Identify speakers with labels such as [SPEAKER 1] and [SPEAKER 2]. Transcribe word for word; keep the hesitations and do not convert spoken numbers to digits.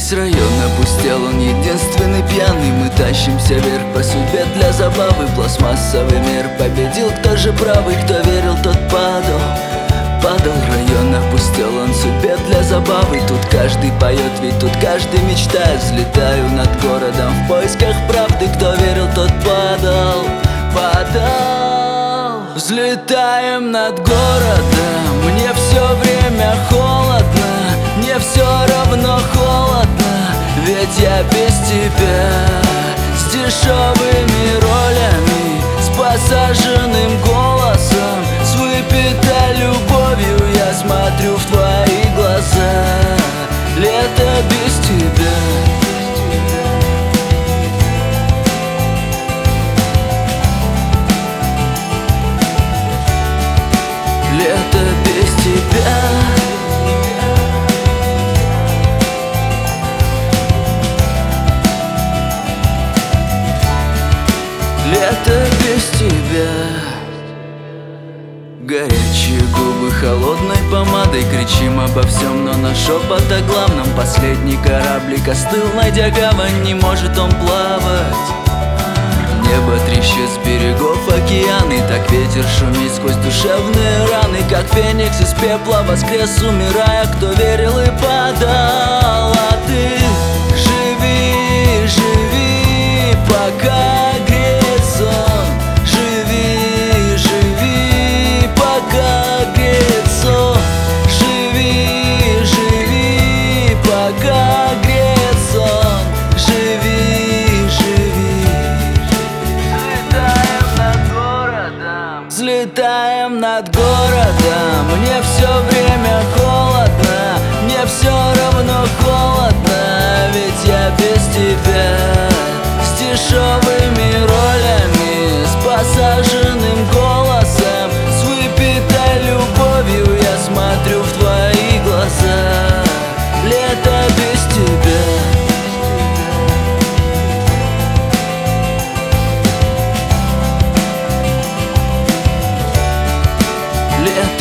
[SPEAKER 1] Весь район опустел, он единственный пьяный. Мы тащимся вверх по судьбе для забавы. Пластмассовый мир победил, кто же правый? Кто верил, тот падал. Падал, район опустел, он судьбе для забавы. Тут каждый поет, ведь тут каждый мечтает. Взлетаю над городом в поисках правды. Кто верил, тот падал, падал. Взлетаем над городом, мне все время холодно. Мне все равно холодно, ведь я без тебя. С дешевыми ролями, с посаженным голосом, с выпитой любовью я смотрю в твои глаза. Лето без тебя. Лето без тебя. Лето без тебя. Горячие губы холодной помадой. Кричим обо всем, но наш шепот о главном. Последний кораблик остыл, найдя гавань. Не может он плавать. Небо трещит с берегов океаны. Так ветер шумит сквозь душевные раны. Как феникс из пепла воскрес, умирая. Кто верил и падал. А ты живи, живи, пока греет сон. Живи, живи, пока греет сон. Живи, живи, пока греет сон. Живи, живи. Взлетаем над городом, взлетаем над городом. Мне все время холодно, мне все равно холодно, ведь я без тебя. С дешевыми ролями, с посаженным голосом, с выпитой любовью я смотрю в твои глаза. Лето без тебя. Лето